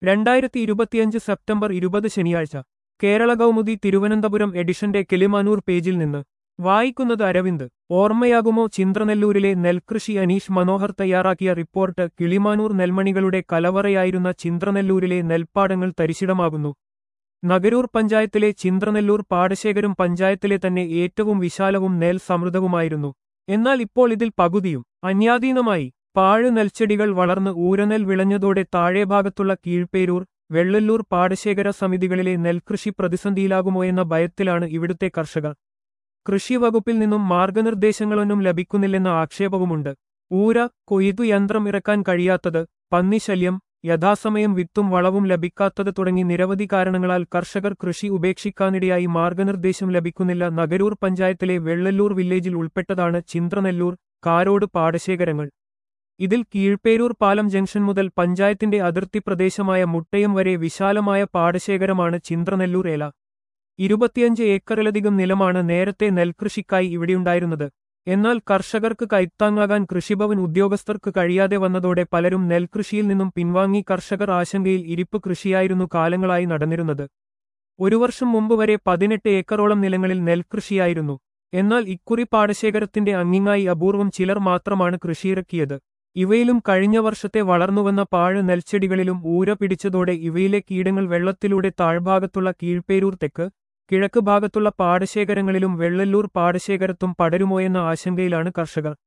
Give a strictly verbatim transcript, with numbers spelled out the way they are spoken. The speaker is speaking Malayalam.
രണ്ടായിരത്തി ഇരുപത്തിയഞ്ച് സെപ്റ്റംബർ ഇരുപത് ശനിയാഴ്ച കേരള കൗമുദി തിരുവനന്തപുരം എഡിഷന്റെ കിളിമാനൂർ പേജിൽ നിന്ന് വായിക്കുന്നത് അരവിന്ദ്. ഓർമ്മയാകുമോ ചിന്ത്രനെല്ലൂരിലെ നെൽകൃഷി? അനീഷ് മനോഹർ തയ്യാറാക്കിയ റിപ്പോർട്ട്. കിളിമാനൂർ നെൽമണികളുടെ കലവറയായിരുന്ന ചിന്ത്രനെല്ലൂരിലെ നെൽപ്പാടങ്ങൾ തരിശിടമാകുന്നു. നഗരൂർ പഞ്ചായത്തിലെ ചിന്ത്രനെല്ലൂർ പാടശേഖരം പഞ്ചായത്തിലെ തന്നെ ഏറ്റവും വിശാലവും നെൽ സമൃദ്ധവുമായിരുന്നു. എന്നാൽ ഇപ്പോൾ ഇതിൽ പകുതിയും അന്യാധീനമായി. പാഴ് നെൽച്ചെടികൾ വളർന്ന് ഊരനെൽ വിളഞ്ഞതോടെ താഴെഭാഗത്തുള്ള കീഴ്പേരൂർ, വെള്ളല്ലൂർ പാടശേഖര സമിതികളിലെ നെൽകൃഷി പ്രതിസന്ധിയിലാകുമോയെന്ന ഭയത്തിലാണ് ഇവിടുത്തെ കർഷകർ. കൃഷി വകുപ്പിൽ നിന്നും മാർഗനിർദ്ദേശങ്ങളൊന്നും ലഭിക്കുന്നില്ലെന്ന ആക്ഷേപവുമുണ്ട്. ഊര, കൊയ്തു യന്ത്രം ഇറക്കാൻ കഴിയാത്തത്, പന്നിശല്യം, യഥാസമയം വിത്തും വളവും ലഭിക്കാത്തത് തുടങ്ങി നിരവധി കാരണങ്ങളാൽ കർഷകർ കൃഷി ഉപേക്ഷിക്കാനിടയായി. മാർഗനിർദ്ദേശം ലഭിക്കുന്നില്ല. നഗരൂർ പഞ്ചായത്തിലെ വെള്ളല്ലൂർ വില്ലേജിൽ ഉൾപ്പെട്ടതാണ് ചിന്ത്രനെല്ലൂർ, കാരോട് പാടശേഖരങ്ങൾ. ഇതിൽ കീഴ്പേരൂർ പാലം ജംഗ്ഷൻ മുതൽ പഞ്ചായത്തിന്റെ അതിർത്തി പ്രദേശമായ മുട്ടയം വരെ വിശാലമായ പാടശേഖരമാണ് ചിന്ത്രനെല്ലൂർ ഏല. ഇരുപത്തിയഞ്ച് ഏക്കറിലധികം നിലമാണ് നേരത്തെ നെൽകൃഷിക്കായി ഇവിടെയുണ്ടായിരുന്നത്. എന്നാൽ കർഷകർക്ക് കൈത്താങ്ങാകാൻ കൃഷിഭവൻ ഉദ്യോഗസ്ഥർക്ക് കഴിയാതെ വന്നതോടെ പലരും നെൽകൃഷിയിൽ നിന്നും പിൻവാങ്ങി. കർഷകർ ആശങ്കയിൽ. ഇരിപ്പ് കൃഷിയായിരുന്നു കാലങ്ങളായി നടന്നിരുന്നത്. ഒരു വർഷം മുമ്പ് വരെ പതിനെട്ട് ഏക്കറോളം നിലങ്ങളിൽ നെൽകൃഷിയായിരുന്നു. എന്നാൽ ഇക്കുറി പാടശേഖരത്തിന്റെ അങ്ങിങ്ങായി അപൂർവം ചിലർ മാത്രമാണ് കൃഷിയിറക്കിയത്. ഇവയിലും കഴിഞ്ഞ വർഷത്തെ വളർന്നുവന്ന പാഴ് നെൽച്ചെടികളിലും ഊര പിടിച്ചതോടെ ഇവയിലെ കീടങ്ങൾ വെള്ളത്തിലൂടെ താഴ്ഭാഗത്തുള്ള കീഴ്പേരൂർ തെക്ക്, കിഴക്ക് ഭാഗത്തുള്ള പാടശേഖരങ്ങളിലും വെള്ളല്ലൂർ പാടശേഖരത്തും പടരുമോയെന്ന ആശങ്കയിലാണ് കർഷകർ.